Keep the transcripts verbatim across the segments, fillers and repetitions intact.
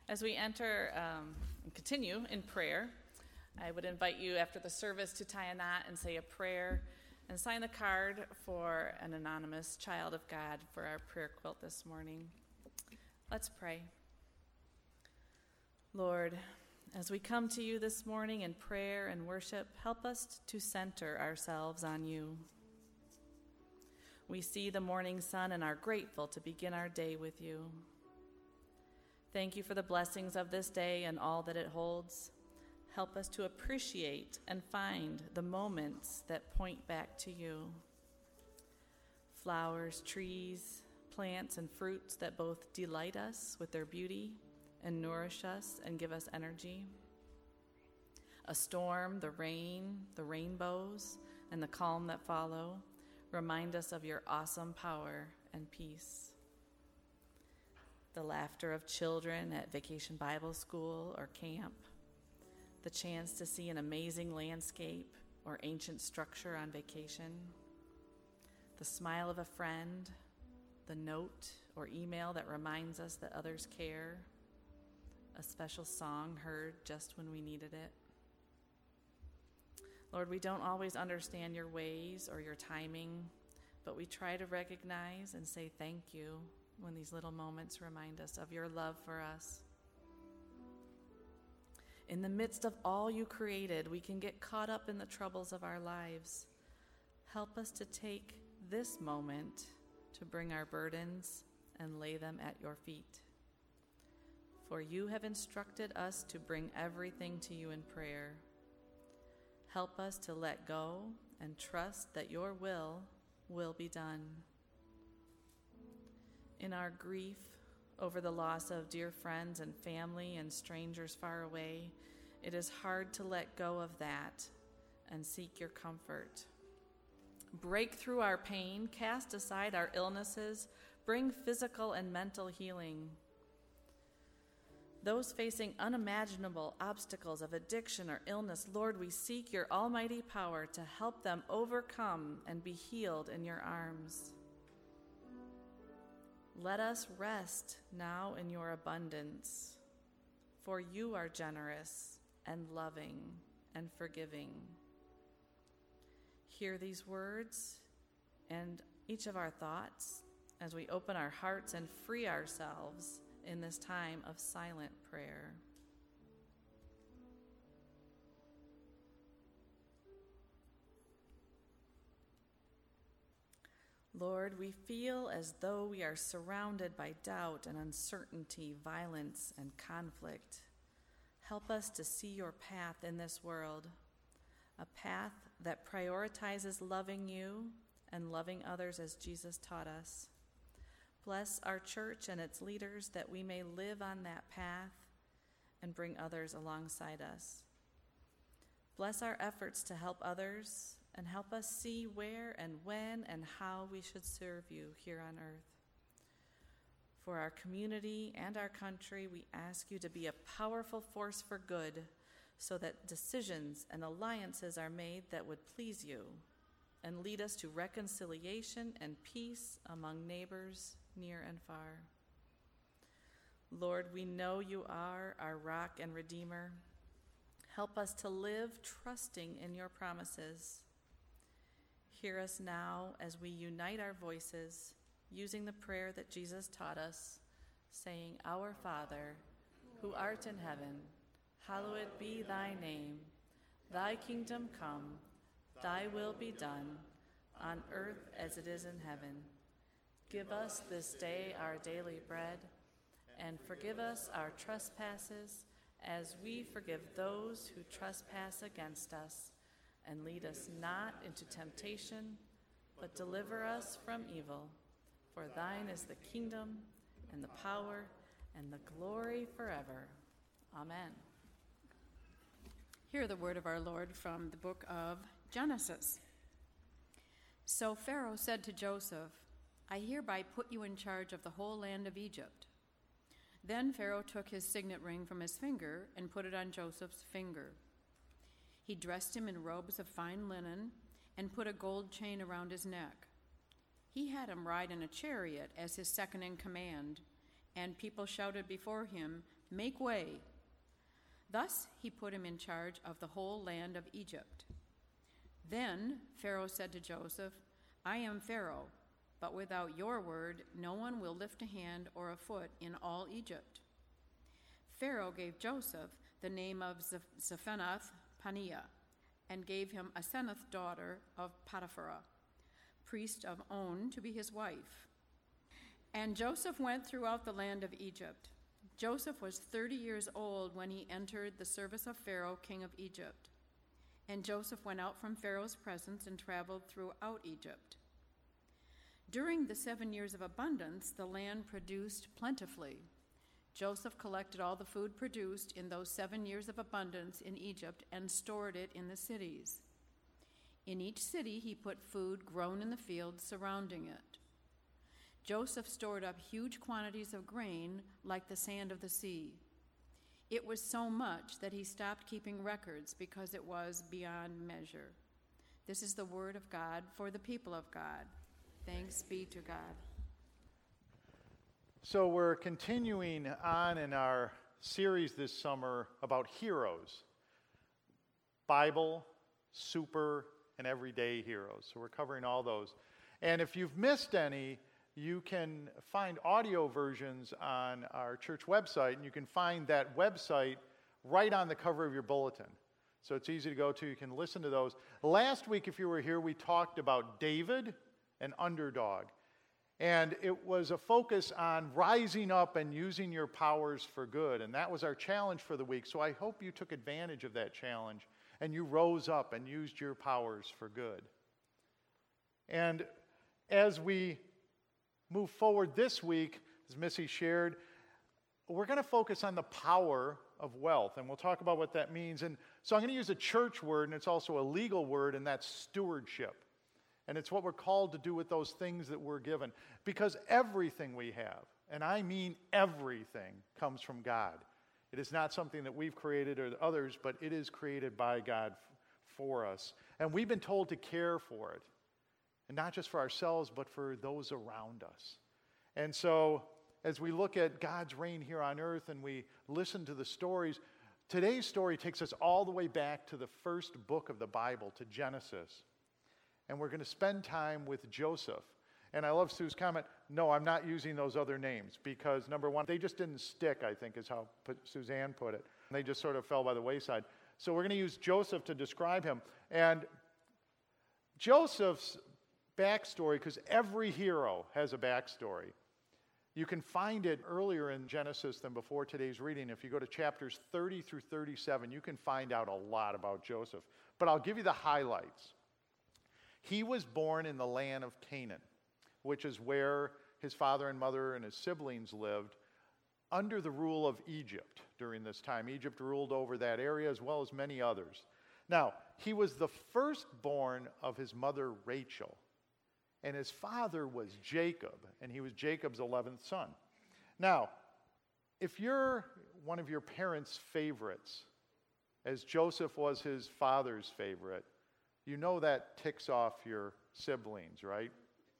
As we enter um, and continue in prayer, I would invite you after the service to tie a knot and say a prayer and sign the card for an anonymous child of God for our prayer quilt this morning. Let's pray. Lord, as we come to you this morning in prayer and worship, help us to center ourselves on you. We see the morning sun and are grateful to begin our day with you. Thank you for the blessings of this day and all that it holds. Help us to appreciate and find the moments that point back to you. Flowers, trees, plants, and fruits that both delight us with their beauty and nourish us and give us energy. A storm, the rain, the rainbows, and the calm that follow remind us of your awesome power and peace. The laughter of children at Vacation Bible School or camp, the chance to see an amazing landscape or ancient structure on vacation, the smile of a friend, the note or email that reminds us that others care, a special song heard just when we needed it. Lord, we don't always understand your ways or your timing, but we try to recognize and say thank you when these little moments remind us of your love for us. In the midst of all you created, we can get caught up in the troubles of our lives. Help us to take this moment to bring our burdens and lay them at your feet. For you have instructed us to bring everything to you in prayer. Help us to let go and trust that your will will be done. In our grief over the loss of dear friends and family and strangers far away, it is hard to let go of that and seek your comfort. Break through our pain, cast aside our illnesses, bring physical and mental healing. Those facing unimaginable obstacles of addiction or illness, Lord, we seek your almighty power to help them overcome and be healed in your arms. Let us rest now in your abundance, for you are generous and loving and forgiving. Hear these words and each of our thoughts as we open our hearts and free ourselves in this time of silent prayer. Lord, we feel as though we are surrounded by doubt and uncertainty, violence and conflict. Help us to see your path in this world, a path that prioritizes loving you and loving others as Jesus taught us. Bless our church and its leaders that we may live on that path and bring others alongside us. Bless our efforts to help others and help us see where and when and how we should serve you here on earth. For our community and our country, we ask you to be a powerful force for good so that decisions and alliances are made that would please you and lead us to reconciliation and peace among neighbors near and far. Lord, we know you are our rock and redeemer. Help us to live trusting in your promises. Hear us now as we unite our voices, using the prayer that Jesus taught us, saying, Our Father, who art in heaven, hallowed be thy name. Thy kingdom come, thy will be done, on earth as it is in heaven. Give us this day our daily bread, and forgive us our trespasses, as we forgive those who trespass against us. And lead us not into temptation, but deliver us from evil. For thine is the kingdom, and the power, and the glory forever. Amen. Hear the word of our Lord from the book of Genesis. So Pharaoh said to Joseph, I hereby put you in charge of the whole land of Egypt. Then Pharaoh took his signet ring from his finger and put it on Joseph's finger. He dressed him in robes of fine linen and put a gold chain around his neck. He had him ride in a chariot as his second in command, and people shouted before him, "Make way." Thus he put him in charge of the whole land of Egypt. Then Pharaoh said to Joseph, "I am Pharaoh, but without your word no one will lift a hand or a foot in all Egypt." Pharaoh gave Joseph the name of Zaphenath-Paneah, and gave him Asenath, daughter of Potiphar, priest of On, to be his wife. And Joseph went throughout the land of Egypt. Joseph was thirty years old when he entered the service of Pharaoh, king of Egypt. And Joseph went out from Pharaoh's presence and traveled throughout Egypt. During the seven years of abundance, the land produced plentifully. Joseph collected all the food produced in those seven years of abundance in Egypt and stored it in the cities. In each city he put food grown in the fields surrounding it. Joseph stored up huge quantities of grain like the sand of the sea. It was so much that he stopped keeping records because it was beyond measure. This is the word of God for the people of God. Thanks be to God. So we're continuing on in our series this summer about heroes. Bible, super, and everyday heroes. So we're covering all those. And if you've missed any, you can find audio versions on our church website, and you can find that website right on the cover of your bulletin. So it's easy to go to. You can listen to those. Last week, if you were here, we talked about David, an underdog. And it was a focus on rising up and using your powers for good. And that was our challenge for the week. So I hope you took advantage of that challenge and you rose up and used your powers for good. And as we move forward this week, as Missy shared, we're going to focus on the power of wealth. And we'll talk about what that means. And so I'm going to use a church word, and it's also a legal word, and that's stewardship. And it's what we're called to do with those things that we're given. Because everything we have, and I mean everything, comes from God. It is not something that we've created or others, but it is created by God f- for us. And we've been told to care for it. And not just for ourselves, but for those around us. And so, as we look at God's reign here on earth and we listen to the stories, today's story takes us all the way back to the first book of the Bible, to Genesis. And we're going to spend time with Joseph. And I love Sue's comment, no, I'm not using those other names because, number one, they just didn't stick, I think is how Suzanne put it. They just sort of fell by the wayside. So we're going to use Joseph to describe him. And Joseph's backstory, because every hero has a backstory. You can find it earlier in Genesis than before today's reading. If you go to chapters thirty through thirty-seven, you can find out a lot about Joseph. But I'll give you the highlights. He was born in the land of Canaan, which is where his father and mother and his siblings lived, under the rule of Egypt during this time. Egypt ruled over that area as well as many others. Now, he was the firstborn of his mother Rachel, and his father was Jacob, and he was Jacob's eleventh son. Now, if you're one of your parents' favorites, as Joseph was his father's favorite, you know that ticks off your siblings, right?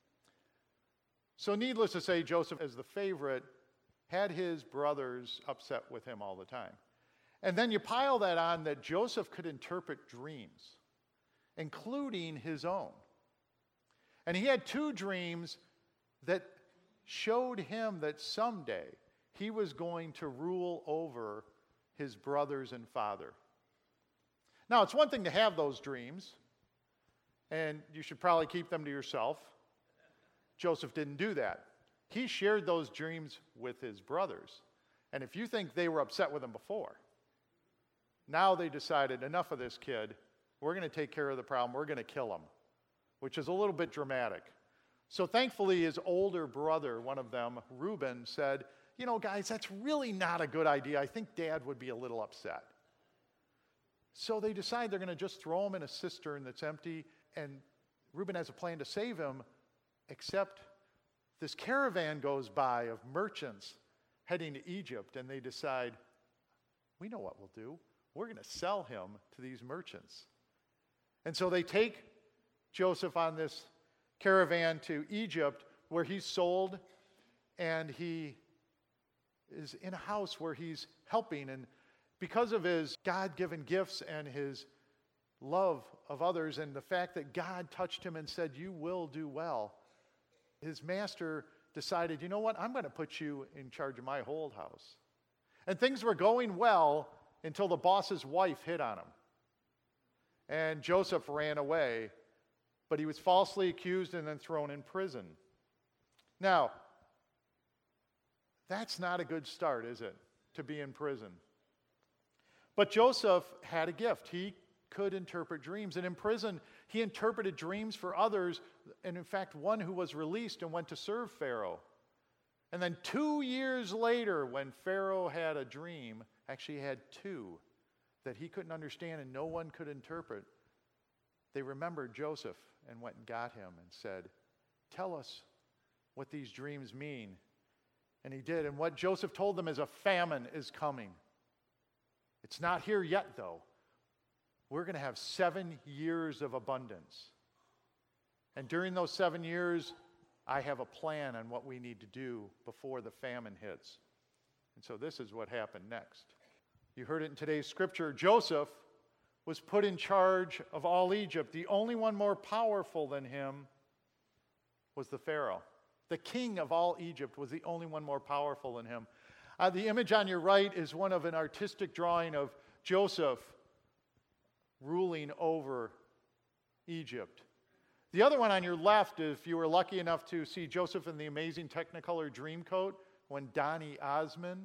So needless to say, Joseph, as the favorite, had his brothers upset with him all the time. And then you pile that on that Joseph could interpret dreams, including his own. And he had two dreams that showed him that someday he was going to rule over his brothers and father. Now, it's one thing to have those dreams, and you should probably keep them to yourself. Joseph didn't do that. He shared those dreams with his brothers. And if you think they were upset with him before, now they decided, enough of this kid. We're going to take care of the problem. We're going to kill him, which is a little bit dramatic. So thankfully, his older brother, one of them, Reuben, said, you know, guys, that's really not a good idea. I think Dad would be a little upset. So they decide they're going to just throw him in a cistern that's empty, and Reuben has a plan to save him, except this caravan goes by of merchants heading to Egypt, and they decide, we know what we'll do. We're going to sell him to these merchants. And so they take Joseph on this caravan to Egypt, where he's sold, and he is in a house where he's helping, and because of his God-given gifts and his love of others and the fact that God touched him and said, you will do well, his master decided, you know what, I'm going to put you in charge of my whole house. And things were going well until the boss's wife hit on him. And Joseph ran away, but he was falsely accused and then thrown in prison. Now, that's not a good start, is it, to be in prison? But Joseph had a gift. He could interpret dreams. And in prison, he interpreted dreams for others, and in fact, one who was released and went to serve Pharaoh. And then two years later, when Pharaoh had a dream, actually he had two, that he couldn't understand and no one could interpret, they remembered Joseph and went and got him and said, tell us what these dreams mean. And he did. And what Joseph told them is a famine is coming. It's not here yet, though. We're going to have seven years of abundance. And during those seven years, I have a plan on what we need to do before the famine hits. And so this is what happened next. You heard it in today's scripture. Joseph was put in charge of all Egypt. The only one more powerful than him was the Pharaoh. The king of all Egypt was the only one more powerful than him. Uh, the image on your right is one of an artistic drawing of Joseph ruling over Egypt. The other one on your left, if you were lucky enough to see Joseph in the amazing Technicolor Dreamcoat when Donny Osmond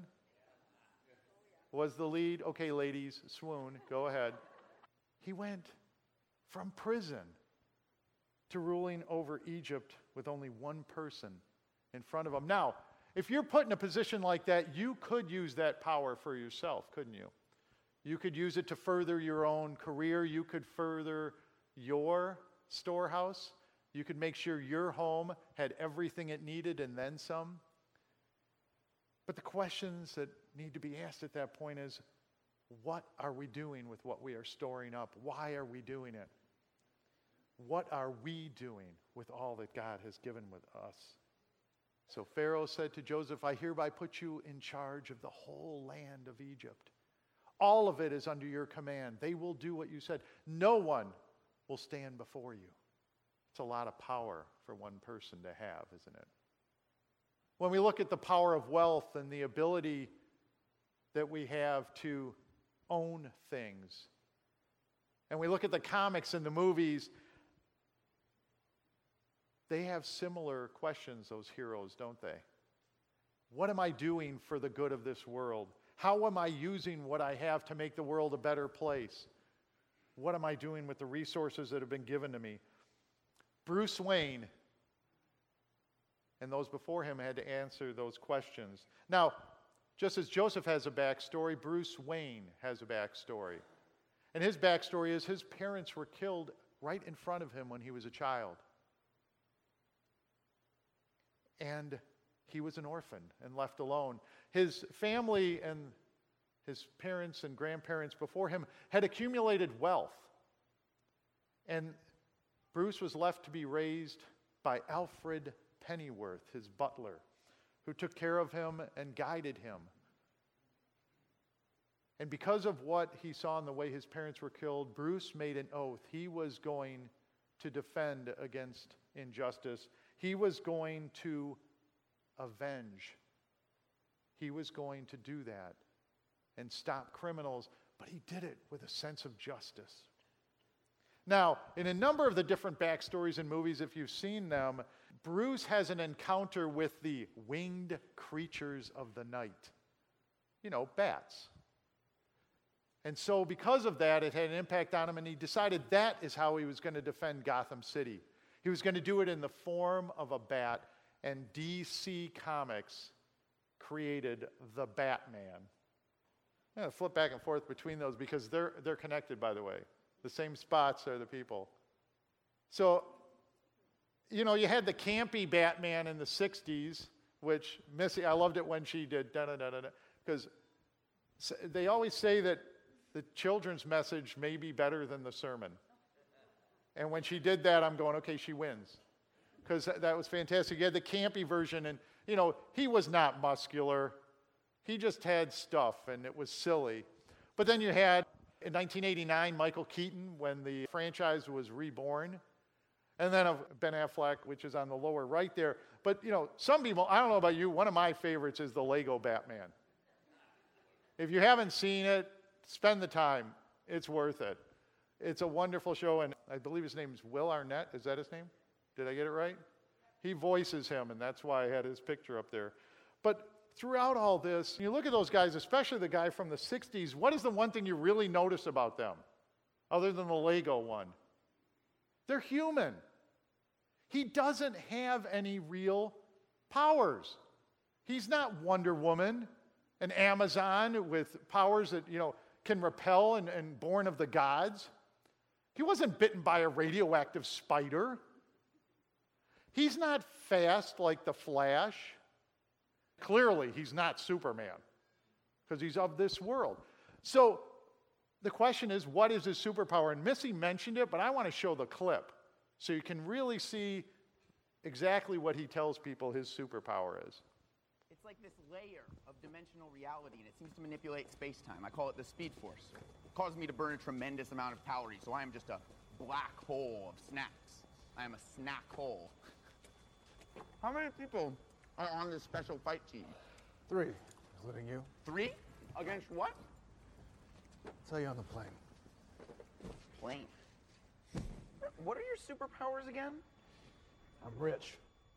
was the lead. Okay, ladies, swoon, go ahead. He went from prison to ruling over Egypt with only one person in front of him. Now, if you're put in a position like that, you could use that power for yourself, couldn't you? You could use it to further your own career. You could further your storehouse. You could make sure your home had everything it needed and then some. But the questions that need to be asked at that point is, what are we doing with what we are storing up? Why are we doing it? What are we doing with all that God has given with us? So Pharaoh said to Joseph, I hereby put you in charge of the whole land of Egypt. All of it is under your command. They will do what you said. No one will stand before you. It's a lot of power for one person to have, isn't it? When we look at the power of wealth and the ability that we have to own things, and we look at the comics and the movies, they have similar questions, those heroes, don't they? What am I doing for the good of this world? How am I using what I have to make the world a better place? What am I doing with the resources that have been given to me? Bruce Wayne and those before him had to answer those questions. Now, just as Joseph has a backstory, Bruce Wayne has a backstory. And his backstory is his parents were killed right in front of him when he was a child. And he was an orphan and left alone. His family and his parents and grandparents before him had accumulated wealth. And Bruce was left to be raised by Alfred Pennyworth, his butler, who took care of him and guided him. And because of what he saw in the way his parents were killed, Bruce made an oath. He was going to defend against injustice. He was going to avenge. He was going to do that and stop criminals, but he did it with a sense of justice. Now, in a number of the different backstories in movies, if you've seen them, Bruce has an encounter with the winged creatures of the night. You know, bats. And so because of that, it had an impact on him, and he decided that is how he was going to defend Gotham City. He was going to do it in the form of a bat, and D C Comics created the Batman. I'm going to flip back and forth between those because they're, they're connected, by the way. The same spots are the people. So, you know, you had the campy Batman in the sixties, which Missy, I loved it when she did da-da-da-da-da, because they always say that the children's message may be better than the sermon. And when she did that, I'm going, okay, she wins. Because that, that was fantastic. You had the campy version, and, you know, he was not muscular. He just had stuff, and it was silly. But then you had, in nineteen eighty-nine, Michael Keaton, when the franchise was reborn. And then of Ben Affleck, which is on the lower right there. But, you know, some people, I don't know about you, one of my favorites is the Lego Batman. If you haven't seen it, spend the time. It's worth it. It's a wonderful show, and I believe his name is Will Arnett. Is that his name? Did I get it right? He voices him, and that's why I had his picture up there. But throughout all this, you look at those guys, especially the guy from the sixties, what is the one thing you really notice about them, other than the Lego one? They're human. He doesn't have any real powers. He's not Wonder Woman, an Amazon with powers that, you know, can repel and, and born of the gods. He wasn't bitten by a radioactive spider. He's not fast like the Flash. Clearly, he's not Superman because he's of this world. So the question is, what is his superpower? And Missy mentioned it, but I want to show the clip so you can really see exactly what he tells people his superpower is. It's like this layer of dimensional reality, and it seems to manipulate space-time. I call it the Speed Force. It causes me to burn a tremendous amount of calories, so I am just a black hole of snacks. I am a snack hole. How many people are on this special fight team? Three, including you. Three? Against what? I'll tell you on the plane. Plane. What are your superpowers again? I'm rich.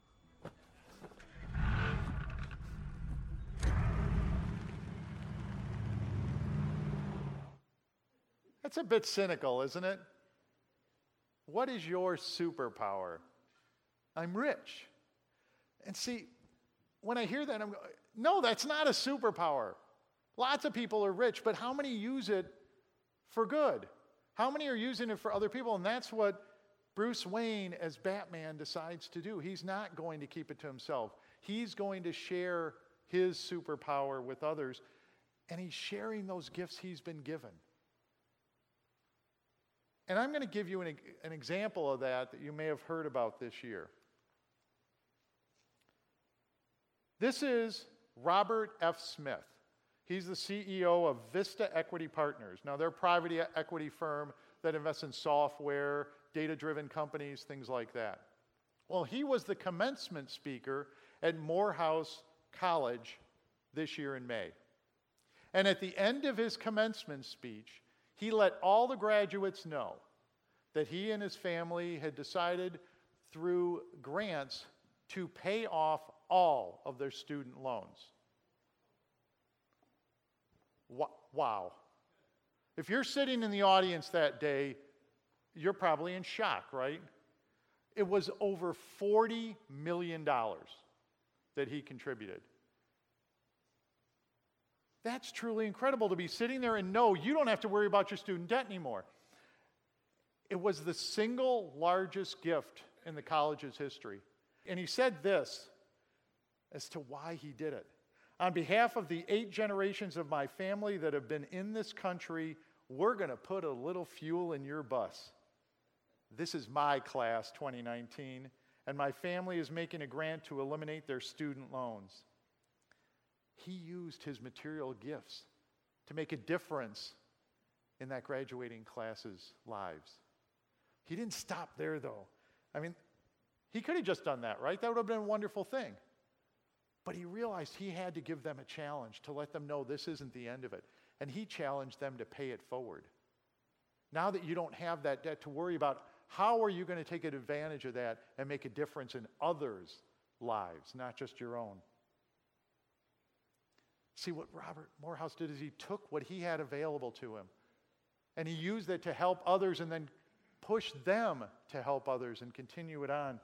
That's a bit cynical, isn't it? What is your superpower? I'm rich. And see, when I hear that, I'm going, no, that's not a superpower. Lots of people are rich, but how many use it for good? How many are using it for other people? And that's what Bruce Wayne as Batman decides to do. He's not going to keep it to himself. He's going to share his superpower with others, and he's sharing those gifts he's been given. And I'm going to give you an, an example of that that you may have heard about this year. This is Robert F. Smith. He's the C E O of Vista Equity Partners. Now, they're a private equity firm that invests in software, data-driven companies, things like that. Well, he was the commencement speaker at Morehouse College this year in May. And at the end of his commencement speech, he let all the graduates know that he and his family had decided through grants to pay off all of their student loans. Wow. If you're sitting in the audience that day, you're probably in shock, right? It was over forty million dollars that he contributed. That's truly incredible to be sitting there and know you don't have to worry about your student debt anymore. It was the single largest gift in the college's history. And he said this as to why he did it. On behalf of the eight generations of my family that have been in this country, we're going to put a little fuel in your bus. This is my class, twenty nineteen, and my family is making a grant to eliminate their student loans. He used his material gifts to make a difference in that graduating class's lives. He didn't stop there, though. I mean, he could have just done that, right? That would have been a wonderful thing. But he realized he had to give them a challenge to let them know this isn't the end of it. And he challenged them to pay it forward. Now that you don't have that debt to worry about, how are you going to take advantage of that and make a difference in others' lives, not just your own? See, what Robert Morehouse did is he took what he had available to him and he used it to help others and then push them to help others and continue it on.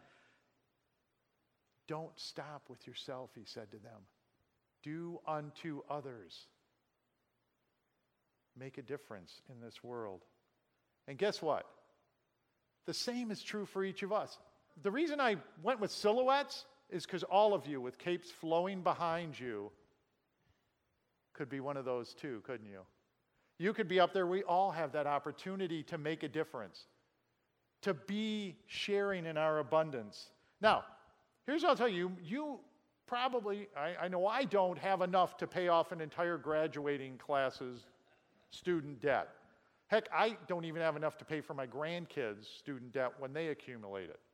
Don't stop with yourself, he said to them. Do unto others. Make a difference in this world. And guess what? The same is true for each of us. The reason I went with silhouettes is because all of you with capes flowing behind you could be one of those too, couldn't you? You could be up there. We all have that opportunity to make a difference, to be sharing in our abundance. Now, here's what I'll tell you. You probably, I, I know I don't have enough to pay off an entire graduating class's student debt. Heck, I don't even have enough to pay for my grandkids' student debt when they accumulate it.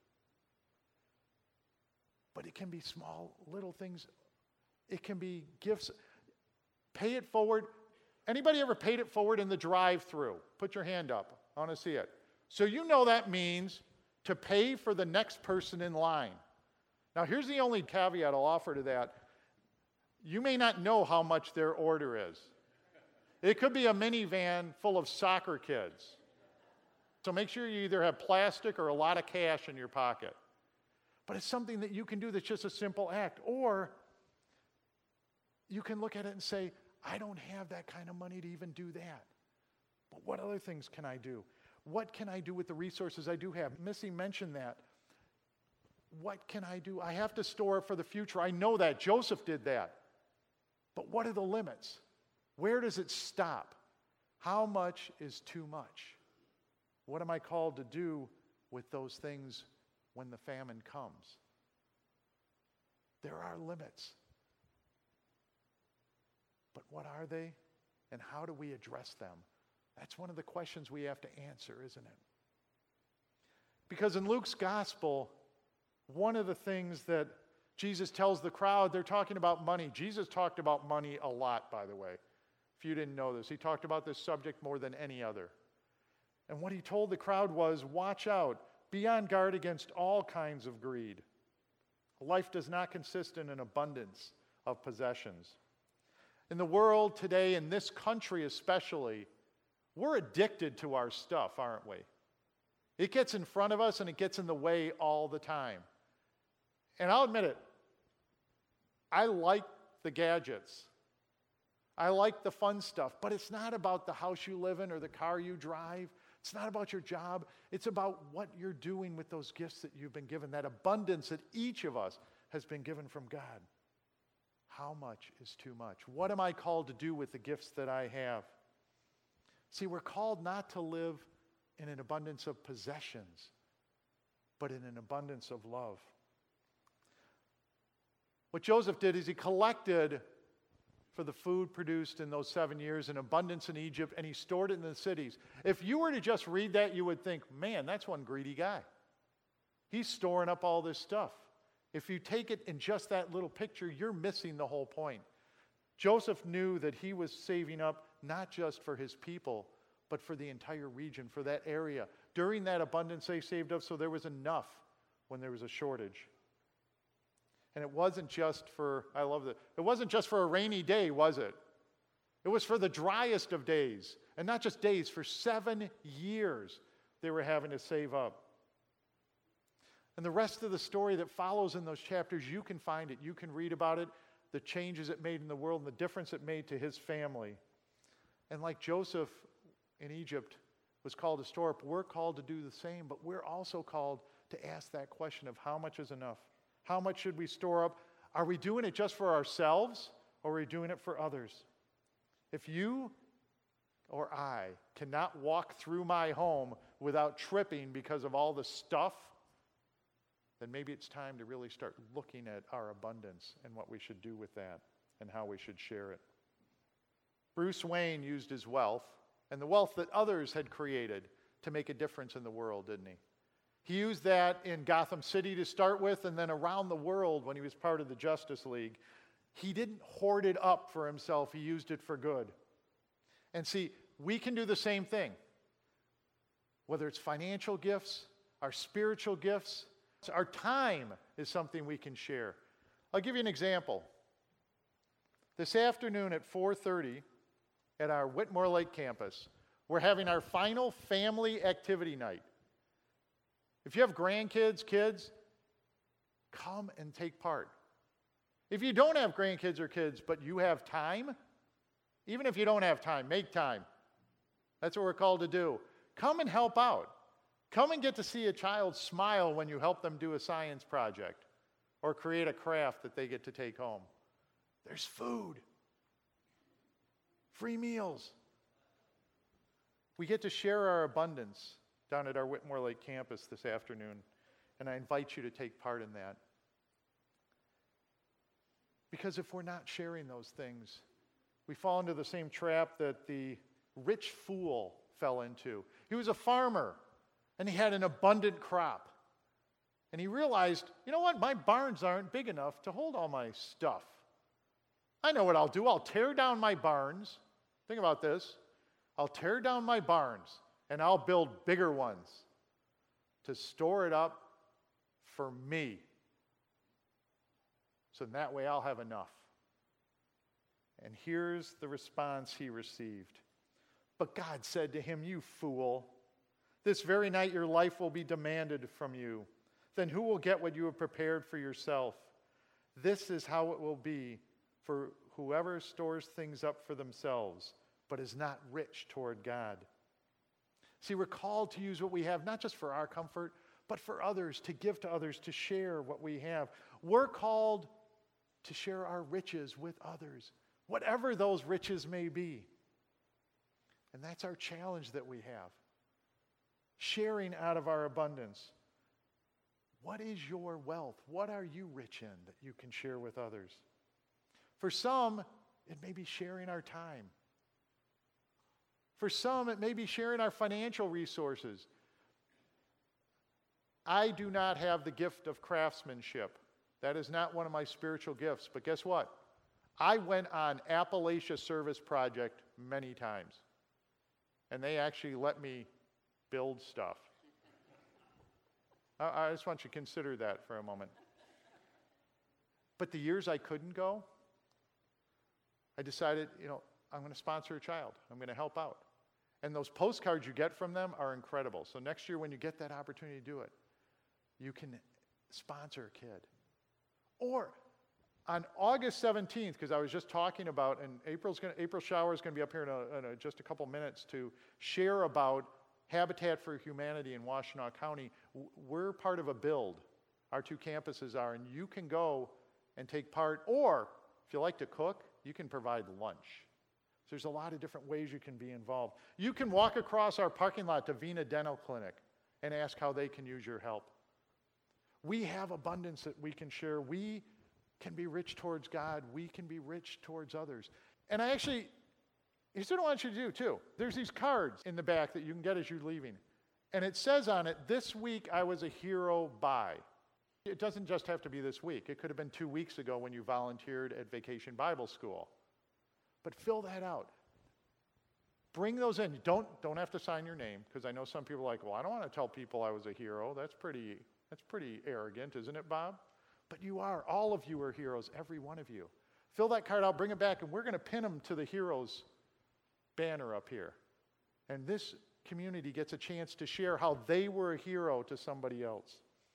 But it can be small, little things. It can be gifts. Pay it forward. Anybody ever paid it forward in the drive-thru? Put your hand up. I want to see it. So you know that means to pay for the next person in line. Now, here's the only caveat I'll offer to that. You may not know how much their order is. It could be a minivan full of soccer kids. So make sure you either have plastic or a lot of cash in your pocket. But it's something that you can do that's just a simple act. Or you can look at it and say, I don't have that kind of money to even do that. But what other things can I do? What can I do with the resources I do have? Missy mentioned that. What can I do? I have to store it for the future. I know that. Joseph did that. But what are the limits? Where does it stop? How much is too much? What am I called to do with those things when the famine comes? There are limits. But what are they? And how do we address them? That's one of the questions we have to answer, isn't it? Because in Luke's gospel, one of the things that Jesus tells the crowd, they're talking about money. Jesus talked about money a lot, by the way. If you didn't know this, he talked about this subject more than any other. And what he told the crowd was, watch out, be on guard against all kinds of greed. Life does not consist in an abundance of possessions. In the world today, in this country especially, we're addicted to our stuff, aren't we? It gets in front of us and it gets in the way all the time. And I'll admit it, I like the gadgets. I like the fun stuff, but it's not about the house you live in or the car you drive. It's not about your job. It's about what you're doing with those gifts that you've been given, that abundance that each of us has been given from God. How much is too much? What am I called to do with the gifts that I have? See, we're called not to live in an abundance of possessions, but in an abundance of love. What Joseph did is he collected for the food produced in those seven years in abundance in Egypt, and he stored it in the cities. If you were to just read that, you would think, man, that's one greedy guy. He's storing up all this stuff. If you take it in just that little picture, you're missing the whole point. Joseph knew that he was saving up not just for his people, but for the entire region, for that area. During that abundance, they saved up so there was enough when there was a shortage. And it wasn't just for, I love that, it wasn't just for a rainy day, was it? It was for the driest of days. And not just days, for seven years they were having to save up. And the rest of the story that follows in those chapters, you can find it. You can read about it, the changes it made in the world and the difference it made to his family. And like Joseph in Egypt was called to store up, we're called to do the same, but we're also called to ask that question of how much is enough? How much should we store up? Are we doing it just for ourselves, or are we doing it for others? If you or I cannot walk through my home without tripping because of all the stuff, then maybe it's time to really start looking at our abundance and what we should do with that and how we should share it. Bruce Wayne used his wealth and the wealth that others had created to make a difference in the world, didn't he? He used that in Gotham City to start with, and then around the world when he was part of the Justice League. He didn't hoard it up for himself. He used it for good. And see, we can do the same thing. Whether it's financial gifts, our spiritual gifts, our time is something we can share. I'll give you an example. This afternoon at four thirty at our Whitmore Lake campus, we're having our final family activity night. If you have grandkids, kids, come and take part. If you don't have grandkids or kids, but you have time, even if you don't have time, make time. That's what we're called to do. Come and help out. Come and get to see a child smile when you help them do a science project or create a craft that they get to take home. There's food. Free meals. We get to share our abundance down at our Whitmore Lake campus this afternoon, and I invite you to take part in that. Because if we're not sharing those things, we fall into the same trap that the rich fool fell into. He was a farmer, and he had an abundant crop. And he realized, you know what, my barns aren't big enough to hold all my stuff. I know what I'll do. I'll tear down my barns. Think about this. I'll tear down my barns, and I'll build bigger ones to store it up for me. So in that way, I'll have enough. And here's the response he received. But God said to him, you fool, this very night your life will be demanded from you. Then who will get what you have prepared for yourself? This is how it will be for whoever stores things up for themselves, but is not rich toward God. See, we're called to use what we have, not just for our comfort, but for others, to give to others, to share what we have. We're called to share our riches with others, whatever those riches may be. And that's our challenge that we have. Sharing out of our abundance. What is your wealth? What are you rich in that you can share with others? For some, it may be sharing our time. For some, it may be sharing our financial resources. I do not have the gift of craftsmanship. That is not one of my spiritual gifts. But guess what? I went on Appalachia Service Project many times. And they actually let me build stuff. I, I just want you to consider that for a moment. But the years I couldn't go, I decided, you know, I'm going to sponsor a child. I'm going to help out. And those postcards you get from them are incredible. So next year when you get that opportunity to do it, you can sponsor a kid. Or on August seventeenth, because I was just talking about, and April's going to, April Shower is going to be up here in, a, in a, just a couple minutes to share about Habitat for Humanity in Washtenaw County. We're part of a build. Our two campuses are, and you can go and take part, or if you like to cook, you can provide lunch. So there's a lot of different ways you can be involved. You can walk across our parking lot to Vena Dental Clinic and ask how they can use your help. We have abundance that we can share. We can be rich towards God. We can be rich towards others. And I actually, here's what I want you to do too. There's these cards in the back that you can get as you're leaving. And it says on it, this week I was a hero by. It doesn't just have to be this week. It could have been two weeks ago when you volunteered at Vacation Bible School. But fill that out. Bring those in. Don't, don't have to sign your name, because I know some people are like, well, I don't want to tell people I was a hero. That's pretty, that's pretty arrogant, isn't it, Bob? But you are. All of you are heroes, every one of you. Fill that card out, bring it back, and we're going to pin them to the heroes banner up here. And this community gets a chance to share how they were a hero to somebody else.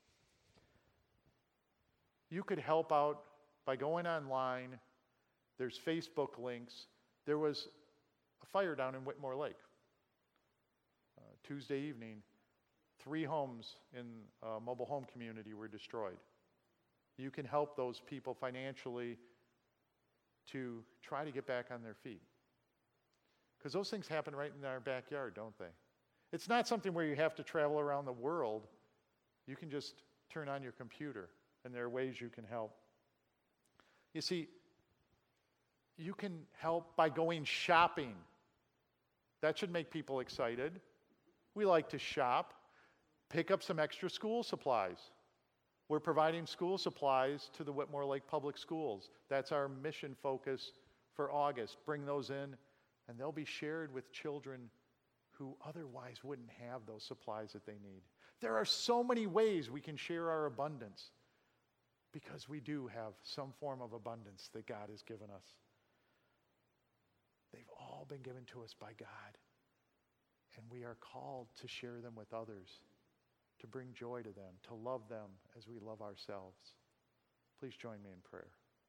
You could help out by going online. There's Facebook links. There was a fire down in Whitmore Lake. Uh, Tuesday evening, three homes in a mobile home community were destroyed. You can help those people financially to try to get back on their feet. Because those things happen right in our backyard, don't they? It's not something where you have to travel around the world. You can just turn on your computer, and there are ways you can help. You see, you can help by going shopping. That should make people excited. We like to shop. Pick up some extra school supplies. We're providing school supplies to the Whitmore Lake Public Schools. That's our mission focus for August. Bring those in, and they'll be shared with children who otherwise wouldn't have those supplies that they need. There are so many ways we can share our abundance, because we do have some form of abundance that God has given us. They've all been given to us by God, and we are called to share them with others, to bring joy to them, to love them as we love ourselves. Please join me in prayer.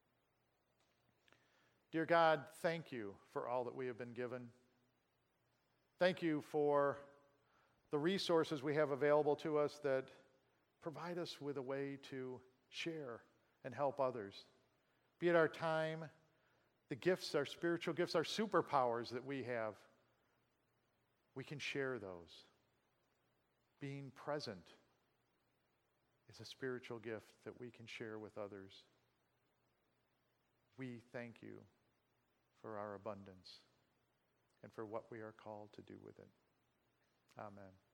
Dear God, thank you for all that we have been given. Thank you for the resources we have available to us that provide us with a way to share and help others. Be it our time, the gifts, our spiritual gifts, our superpowers that we have, we can share those. Being present is a spiritual gift that we can share with others. we thank you for our abundance and for what we are called to do with it. Amen.